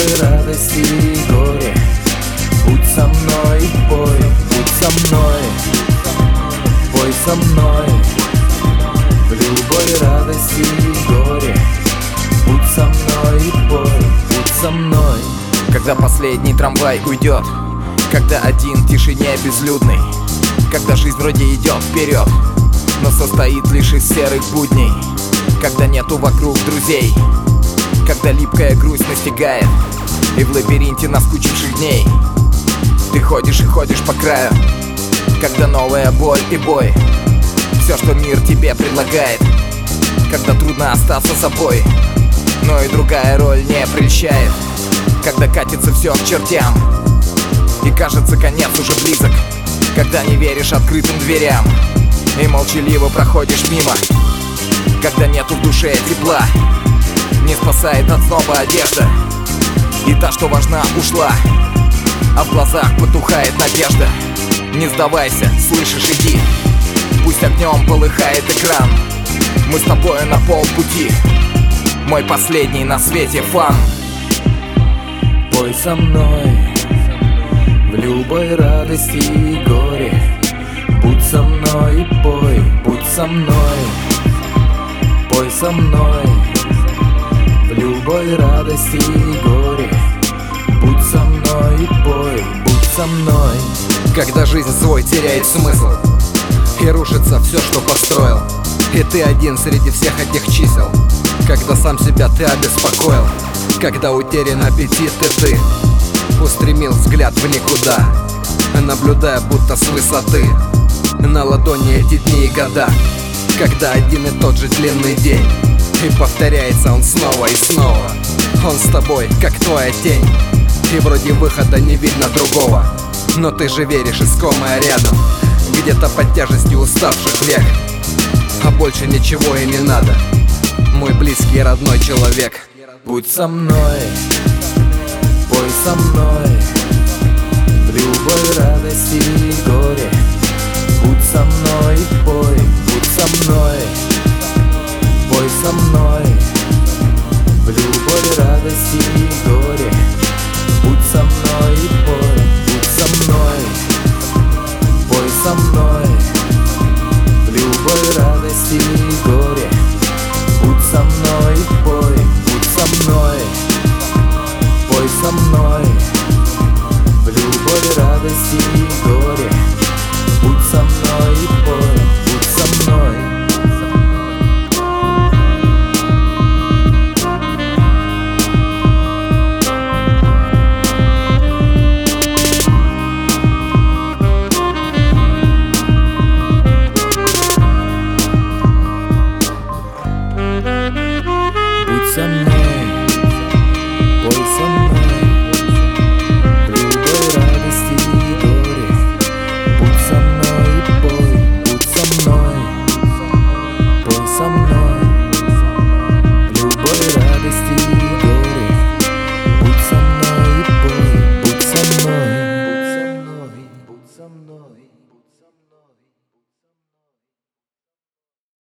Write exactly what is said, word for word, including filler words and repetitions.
радости и горе. Будь со мной, пой, будь со мной, пой со мной. В любой радости и горе. Будь со мной и пой, будь со мной. Когда последний трамвай уйдет, когда один в тишине безлюдный, когда жизнь вроде идет вперед, но состоит лишь из серых будней, когда нету вокруг друзей, когда липкая грусть настигает, и в лабиринте наскучивших дней ты ходишь и ходишь по краю, когда новая боль и бой, все, что мир тебе предлагает, когда трудно остаться собой, но и другая роль не прельщает, когда катится все к чертям и кажется конец уже близок, когда не веришь открытым дверям и молчаливо проходишь мимо, когда нету в душе тепла, не спасает от сноба одежда, и та, что важна, ушла, а в глазах потухает надежда. Не сдавайся, слышишь, иди, пусть огнем полыхает экран, мы с тобой на полпути, мой последний на свете фан. Пой со мной в любой радости и горе. Будь со мной и пой, будь со мной, пой со мной. В любой радости и горе. Будь со мной и пой, будь со мной. Когда жизнь свой теряет смысл и рушится все, что построил, и ты один среди всех этих чисел, когда сам себя ты обеспокоил, когда утерян аппетит и ты устремил взгляд в никуда, наблюдая будто с высоты на ладони эти дни и года, когда один и тот же длинный день, и повторяется он снова и снова. Он с тобой, как твоя тень, и вроде выхода не видно другого, но ты же веришь, искомая рядом, где-то под тяжестью уставших век, а больше ничего и не надо, мой близкий и родной человек. Будь со мной